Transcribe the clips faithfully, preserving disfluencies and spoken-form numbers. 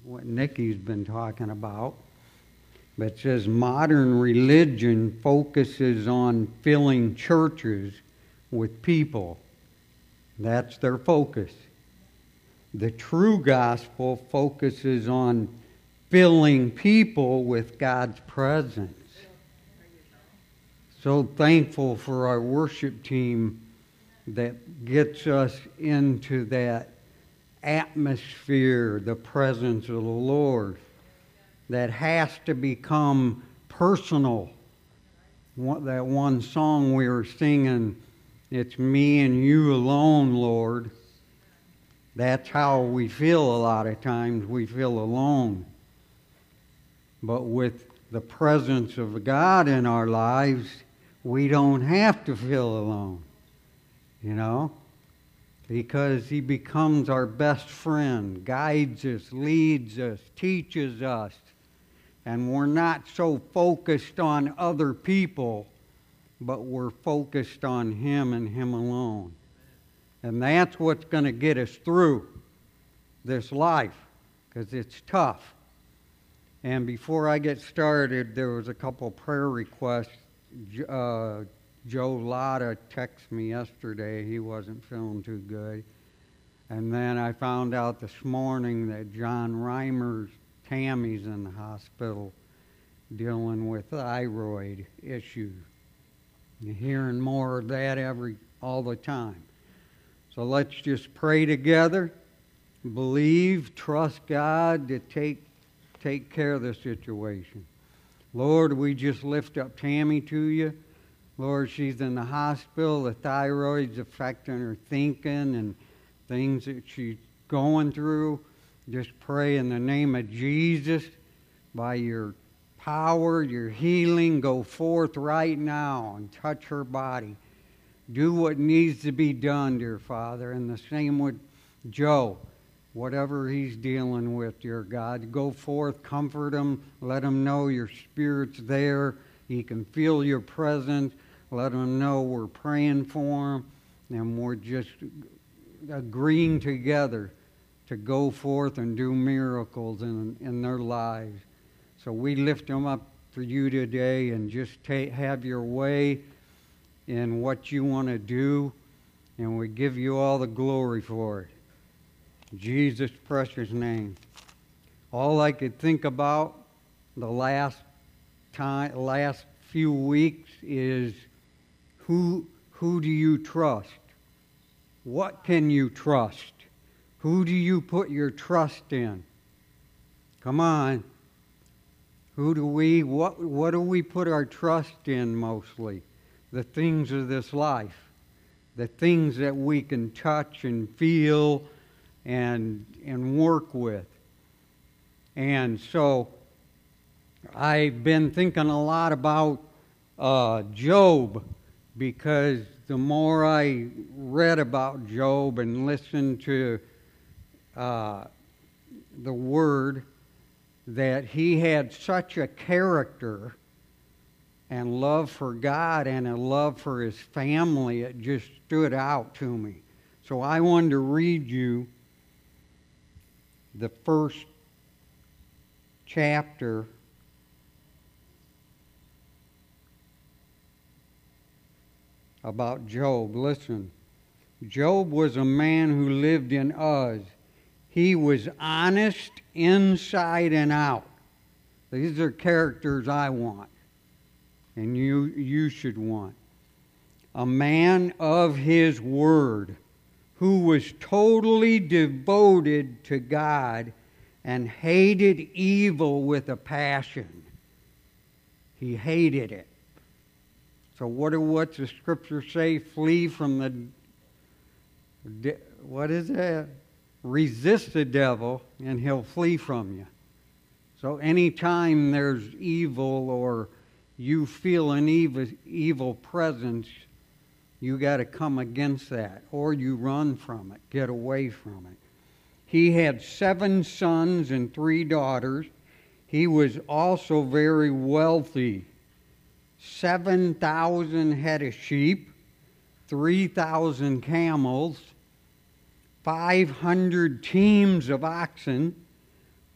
what Nikki's been talking about. But it says modern religion focuses on filling churches with people. That's their focus. The true gospel focuses on filling people with God's presence. So thankful for our worship team that gets us into that atmosphere, the presence of the Lord, that has to become personal. That one song we were singing, it's me and you alone, Lord. That's how we feel a lot of times. We feel alone. But with the presence of God in our lives, we don't have to feel alone. You know? Because He becomes our best friend, guides us, leads us, teaches us. And we're not so focused on other people, but we're focused on Him and Him alone. And that's what's going to get us through this life, because it's tough. And before I get started, there was a couple prayer requests. Uh, Joe Lotta texted me yesterday. He wasn't feeling too good. And then I found out this morning that John Reimer's Tammy's in the hospital dealing with thyroid issues. You're hearing more of that every all the time. So let's just pray together, believe, trust God to take take care of the situation. Lord, we just lift up Tammy to you. Lord, she's in the hospital. The thyroid's affecting her thinking and things that she's going through. Just pray in the name of Jesus, by your power, your healing, go forth right now and touch her body. Do what needs to be done, dear Father. And the same with Joe. Whatever he's dealing with, dear God, go forth, comfort him, let him know your Spirit's there. He can feel your presence. Let him know we're praying for him, and we're just agreeing together to go forth and do miracles in, in their lives. So we lift them up for you today and just take, have your way in what you want to do, and we give you all the glory for it. In Jesus' precious name. All I could think about the last time, last few weeks is who who do you trust? What can you trust? Who do you put your trust in? Come on. Who do we, what, what do we put our trust in mostly? The things of this life. The things that we can touch and feel and, and work with. And so I've been thinking a lot about uh, Job, because the more I read about Job and listened to uh, the Word, that he had such a character and love for God and a love for his family, it just stood out to me. So I wanted to read you the first chapter about Job. Listen. Job was a man who lived in Uz. He was honest inside and out. These are characters I want, and you you should want. A man of his word, who was totally devoted to God and hated evil with a passion. He hated it. So what do what's the scripture say? Flee from the, what is that? Resist the devil and he'll flee from you. So anytime there's evil or you feel an evil, evil presence, you got to come against that, or you run from it, get away from it. He had seven sons and three daughters. He was also very wealthy. seven thousand head of sheep, three thousand camels, five hundred teams of oxen,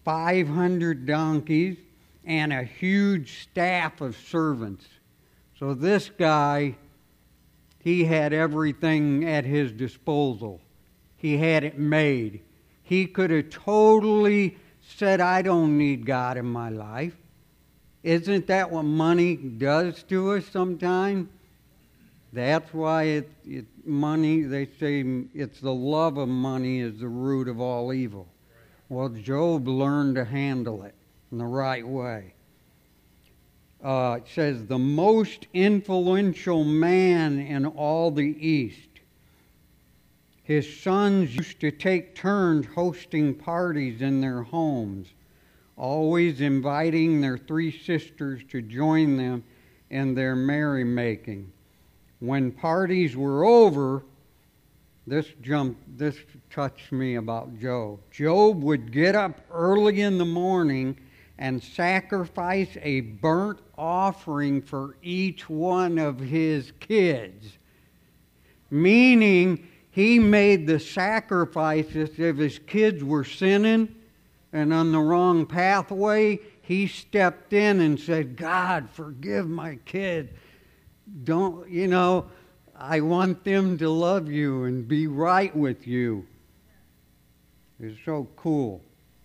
five hundred donkeys, and a huge staff of servants. So this guy, he had everything at his disposal. He had it made. He could have totally said, I don't need God in my life. Isn't that what money does to us sometimes? That's why it, it money, they say it's the love of money is the root of all evil. Well, Job learned to handle it in the right way. Uh, it says, the most influential man in all the East. His sons used to take turns hosting parties in their homes, always inviting their three sisters to join them in their merrymaking. When parties were over, this jumped, this touched me about Job. Job would get up early in the morning and sacrifice a burnt offering for each one of his kids. Meaning, he made the sacrifices if his kids were sinning and on the wrong pathway. He stepped in and said, God, forgive my kid. Don't, you know, I want them to love you and be right with you. It's so cool.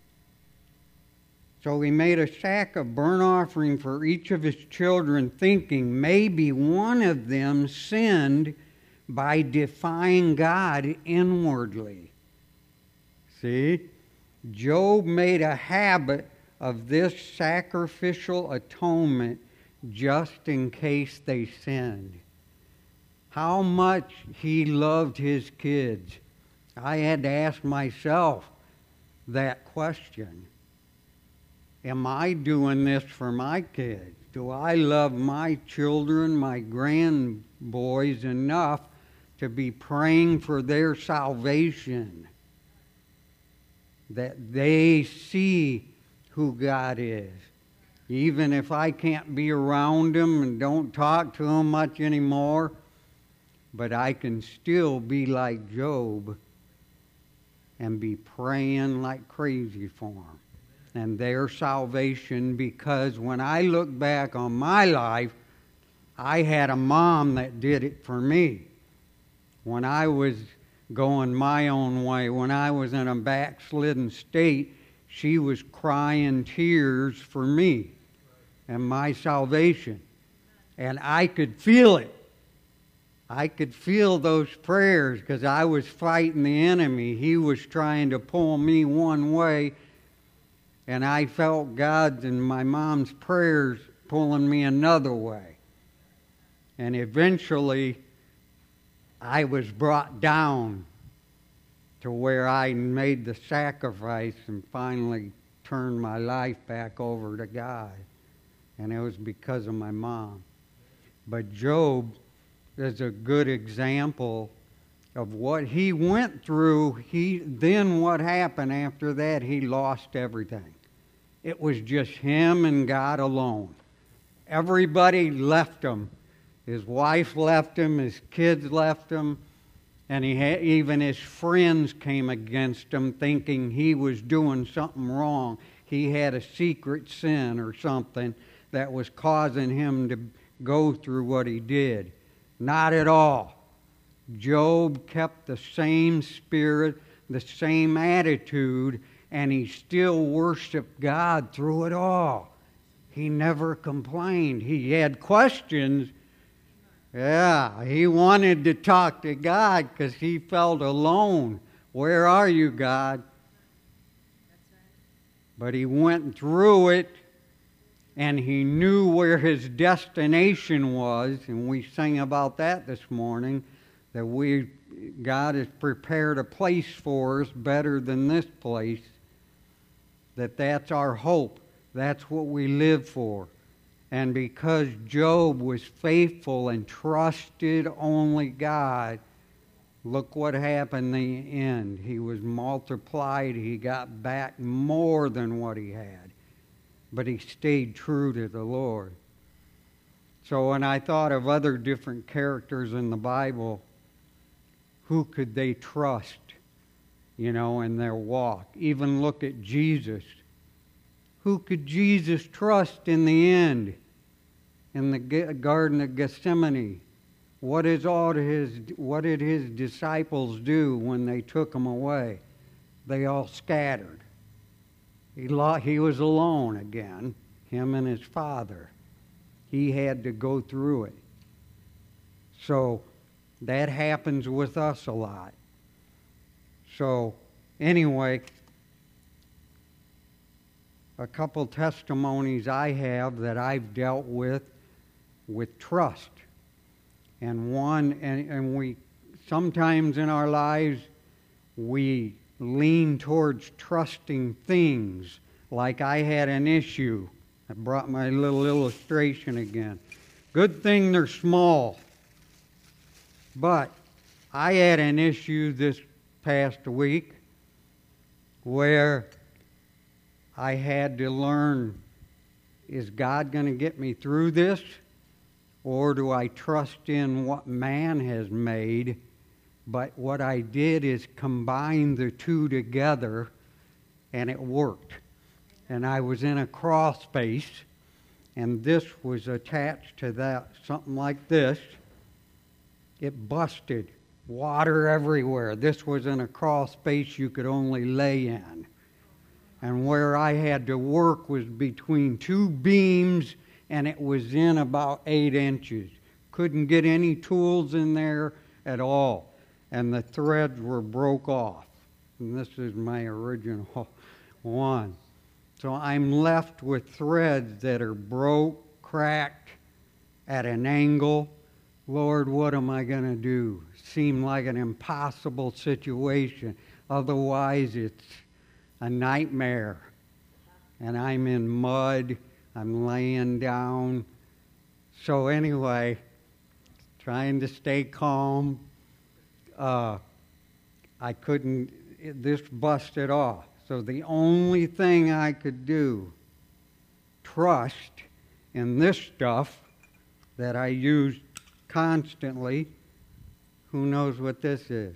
So he made a sack of burnt offering for each of his children, thinking maybe one of them sinned by defying God inwardly. See? Job made a habit of this sacrificial atonement just in case they sinned. How much he loved his kids. I had to ask myself that question. Am I doing this for my kids? Do I love my children, my grandboys enough to be praying for their salvation? That they see who God is. Even if I can't be around them and don't talk to them much anymore, but I can still be like Job and be praying like crazy for them and their salvation, because when I look back on my life, I had a mom that did it for me. When I was going my own way, when I was in a backslidden state, she was crying tears for me and my salvation. And I could feel it. I could feel those prayers because I was fighting the enemy. He was trying to pull me one way, and I felt God's and my mom's prayers pulling me another way. And eventually, I was brought down to where I made the sacrifice and finally turned my life back over to God. And it was because of my mom. But Job is a good example of what he went through. He then what happened after that, he lost everything. It was just him and God alone. Everybody left him. His wife left him, his kids left him, and he had, even his friends came against him thinking he was doing something wrong. He had a secret sin or something that was causing him to go through what he did. Not at all. Job kept the same spirit, the same attitude, and he still worshiped God through it all. He never complained. He had questions. Yeah, he wanted to talk to God because he felt alone. Where are you, God? But he went through it, and he knew where his destination was, and we sang about that this morning, that we God has prepared a place for us better than this place, that that's our hope. That's what we live for. And because Job was faithful and trusted only God, look what happened in the end. He was multiplied. He got back more than what he had. But he stayed true to the Lord. So when I thought of other different characters in the Bible, who could they trust, you know, in their walk? Even look at Jesus. who could Jesus trust in the end? In the Garden of Gethsemane, what is all his? What did his disciples do when they took him away? They all scattered. He lo- he was alone again, him and his Father. He had to go through it. So that happens with us a lot. So anyway, a couple testimonies I have that I've dealt with with trust. And one, and, and we, sometimes in our lives, we lean towards trusting things. Like I had an issue. I brought my little illustration again. Good thing they're small. But I had an issue this past week where I had to learn, is God going to get me through this? Or do I trust in what man has made? But what I did is combine the two together, and it worked. And I was in a crawl space, and this was attached to that, something like this. It busted. Water everywhere. This was in a crawl space you could only lay in. And where I had to work was between two beams, and it was in about eight inches. Couldn't get any tools in there at all. And the threads were broke off. And this is my original one. So I'm left with threads that are broke, cracked, at an angle. Lord, what am I going to do? Seemed like an impossible situation. Otherwise, it's a nightmare. And I'm in mud. I'm laying down. So anyway, trying to stay calm. Uh, I couldn't, it, this busted off. So the only thing I could do, trust in this stuff that I use constantly. Who knows what this is?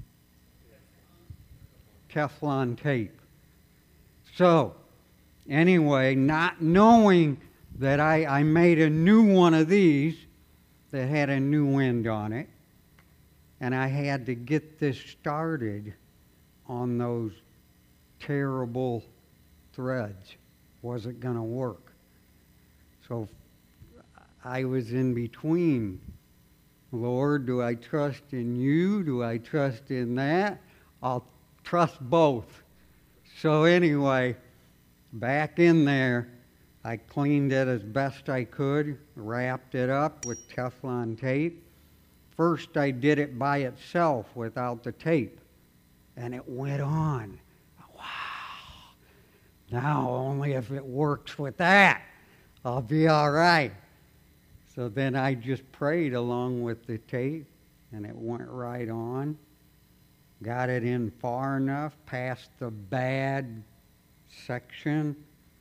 Teflon tape. So, anyway, not knowing that I, I made a new one of these that had a new end on it, and I had to get this started on those terrible threads. Wasn't going to work. So I was in between. Lord, do I trust in you? Do I trust in that? I'll trust both. So anyway, back in there, I cleaned it as best I could, wrapped it up with Teflon tape. First I did it by itself without the tape, and it went on. Wow! Now only if it works with that, I'll be all right. So then I just prayed along with the tape, and it went right on. Got it in far enough past the bad section.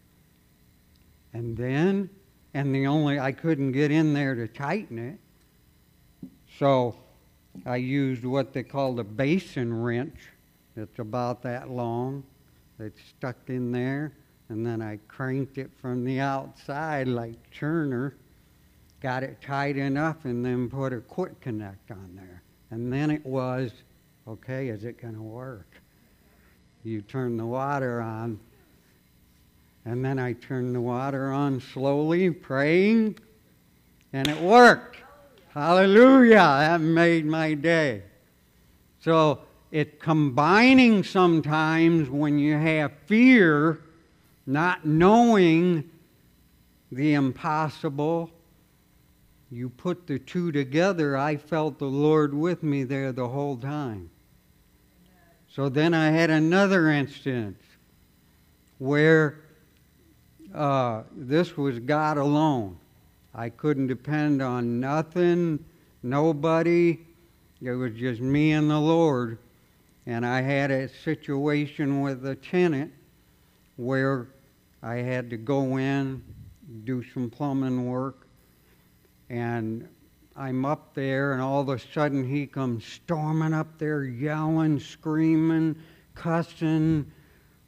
And then, and the only, I couldn't get in there to tighten it. So I used what they call a basin wrench. It's about that long. It's stuck in there. And then I cranked it from the outside like churner. Got it tight enough and then put a quick connect on there. And then it was, okay, is it going to work? You turn the water on. And then I turned the water on slowly, praying, and it worked. Hallelujah! That made my day. So it's combining sometimes when you have fear, not knowing the impossible. You put the two together. I felt the Lord with me there the whole time. So then I had another instance where uh, this was God alone. I couldn't depend on nothing, nobody. It was just me and the Lord. And I had a situation with a tenant where I had to go in, do some plumbing work. And I'm up there, and all of a sudden he comes storming up there, yelling, screaming, cussing,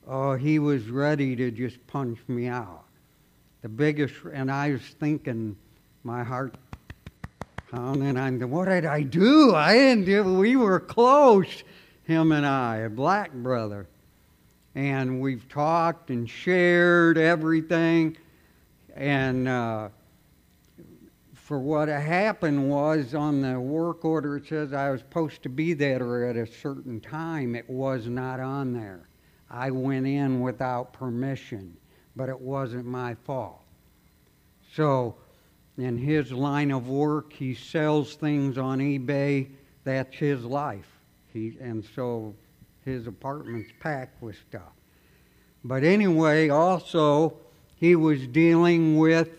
oh, he was ready to just punch me out. The biggest, and I was thinking, my heart pounding, I'm, what did I do? I didn't do, we were close, him and I, a black brother. And we've talked and shared everything. And uh, for what happened was, on the work order, it says I was supposed to be there at a certain time. It was not on there. I went in without permission, but it wasn't my fault. So, in his line of work, he sells things on eBay. That's his life. He and so his apartment's packed with stuff. But anyway, also, he was dealing with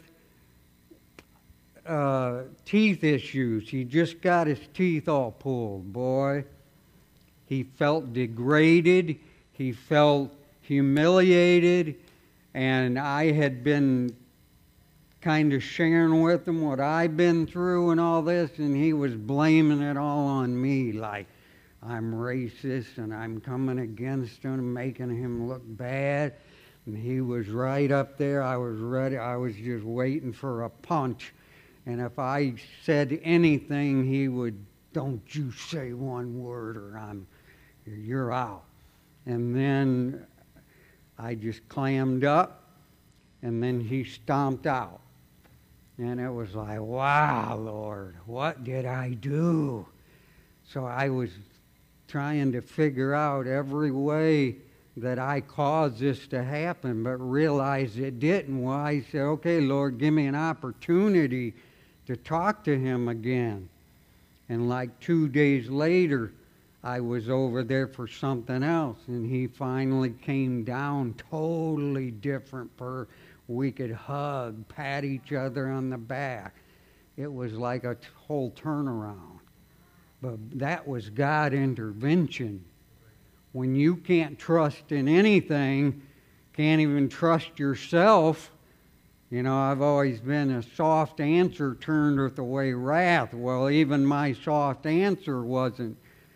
uh, teeth issues. He just got his teeth all pulled, boy. He felt degraded. He felt humiliated. And I had been kind of sharing with him what I've been through and all this, and he was blaming it all on me, like I'm racist and I'm coming against him and making him look bad. And he was right up there. I was ready. I was just waiting for a punch. And if I said anything, he would, don't you say one word or I'm, you're out. And then I just clammed up, and then he stomped out. And it was like, wow, Lord, what did I do? So I was trying to figure out every way that I caused this to happen, but realized it didn't. Well, I said, okay, Lord, give me an opportunity to talk to him again. And like two days later, I was over there for something else, and he finally came down, totally different per. We could hug, pat each other on the back. It was like a t- whole turnaround. But that was God intervention. When you can't trust in anything, can't even trust yourself. You know, I've always been a soft answer turneth away wrath. Well, even my soft answer wasn't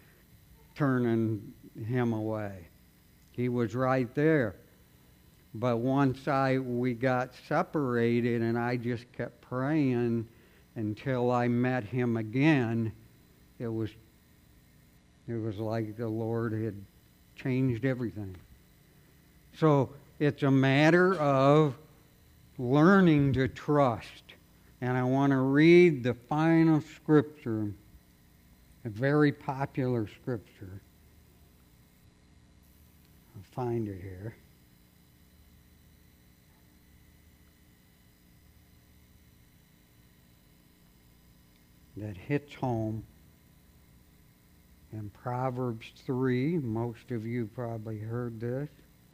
turning him away. He was right there. But once I we got separated, and I just kept praying until I met him again, it was it was like the Lord had changed everything. So it's a matter of learning to trust. And I want to read the final scripture, a very popular scripture. I'll find it here. That hits home in Proverbs three. Most of you probably heard this.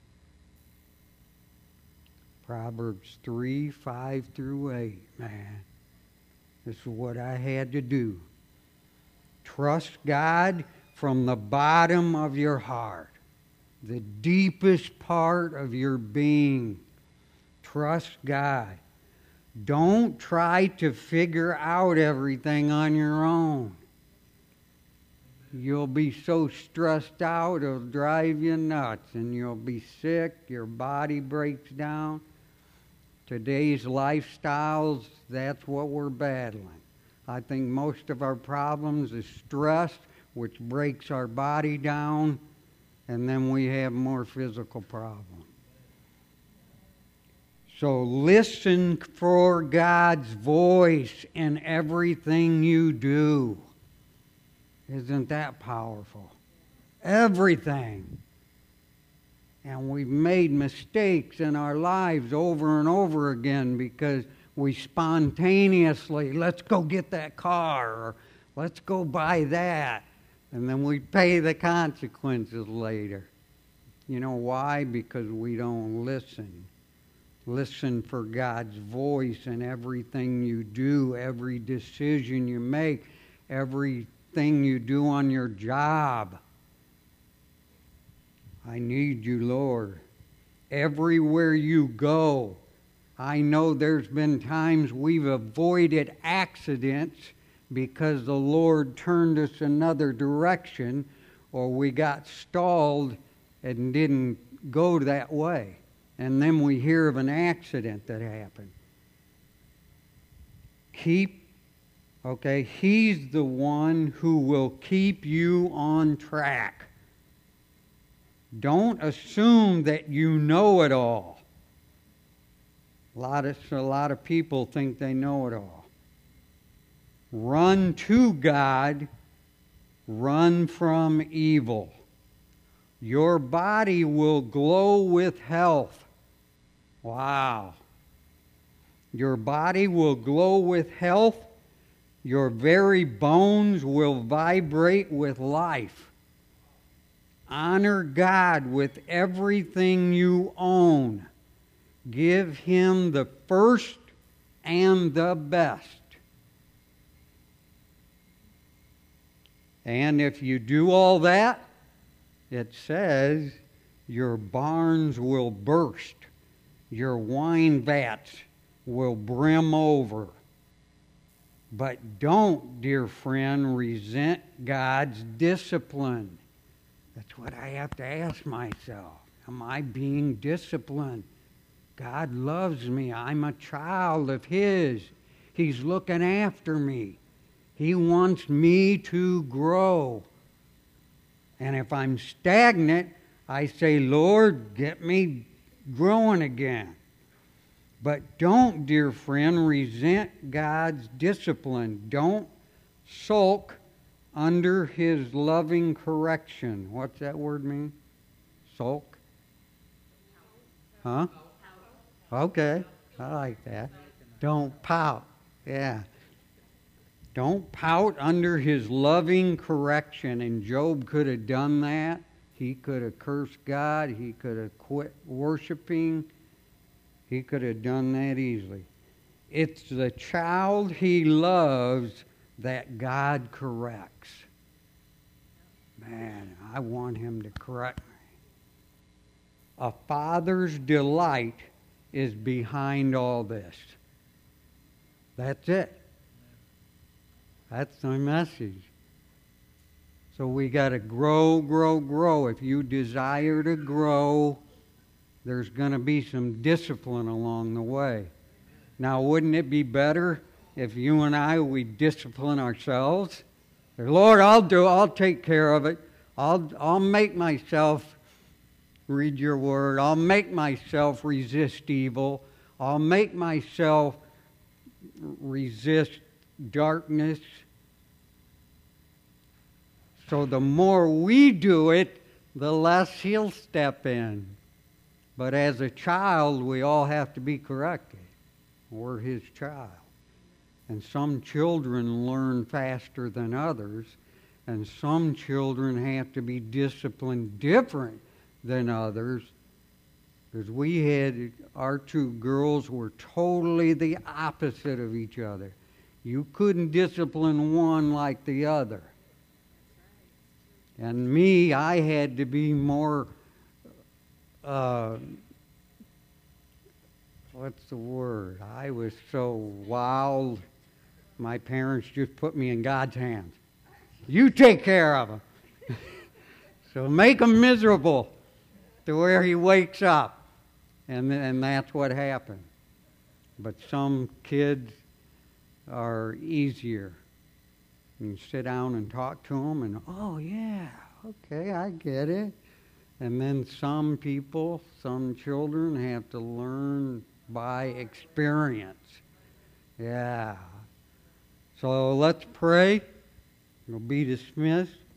Proverbs three, five through eight. Man, this is what I had to do. Trust God from the bottom of your heart, the deepest part of your being. Trust God. Don't try to figure out everything on your own. You'll be so stressed out, it'll drive you nuts, and you'll be sick, your body breaks down. Today's lifestyles, that's what we're battling. I think most of our problems is stress, which breaks our body down, and then we have more physical problems. So listen for God's voice in everything you do. Isn't that powerful? Everything. And we've made mistakes in our lives over and over again because we spontaneously, let's go get that car, or let's go buy that. And then we pay the consequences later. You know why? Because we don't listen. Listen for God's voice in everything you do, every decision you make, everything you do on your job. I need you, Lord. Everywhere you go, I know there's been times we've avoided accidents because the Lord turned us another direction, or we got stalled and didn't go that way. And then we hear of an accident that happened. Keep, okay, He's the one who will keep you on track. Don't assume that you know it all. A lot of, a lot of people think they know it all. Run to God. Run from evil. Your body will glow with health. Wow. Your body will glow with health. Your very bones will vibrate with life. Honor God with everything you own. Give Him the first and the best. And if you do all that, it says your barns will burst. Your wine vats will brim over. But don't, dear friend, resent God's discipline. That's what I have to ask myself. Am I being disciplined? God loves me. I'm a child of His. He's looking after me. He wants me to grow. And if I'm stagnant, I say, Lord, get me growing again. But don't, dear friend, resent God's discipline. Don't sulk under His loving correction. What's that word mean? Sulk? Huh? Okay, I like that. Don't pout. Yeah. Don't pout under His loving correction. And Job could have done that. He could have cursed God. He could have quit worshiping. He could have done that easily. It's the child he loves that God corrects. Man, I want Him to correct me. A father's delight is behind all this. That's it. That's my message. So we got to grow, grow, grow. If you desire to grow, there's going to be some discipline along the way. Now, wouldn't it be better if you and I, we discipline ourselves? Lord, I'll do, I'll take care of it. I'll, I'll make myself read your word. I'll make myself resist evil. I'll make myself resist darkness. So the more we do it, the less He'll step in. But as a child, we all have to be corrected. We're His child. And some children learn faster than others, and some children have to be disciplined different than others. Because we had, our two girls were totally the opposite of each other. You couldn't discipline one like the other. And me, I had to be more, uh, what's the word? I was so wild. My parents just put me in God's hands. You take care of them. So make him miserable to where he wakes up. And, and that's what happened. But some kids are easier. You sit down and talk to them and, oh, yeah, okay, I get it. And then some people, some children have to learn by experience. Yeah. So let's pray. We'll be dismissed.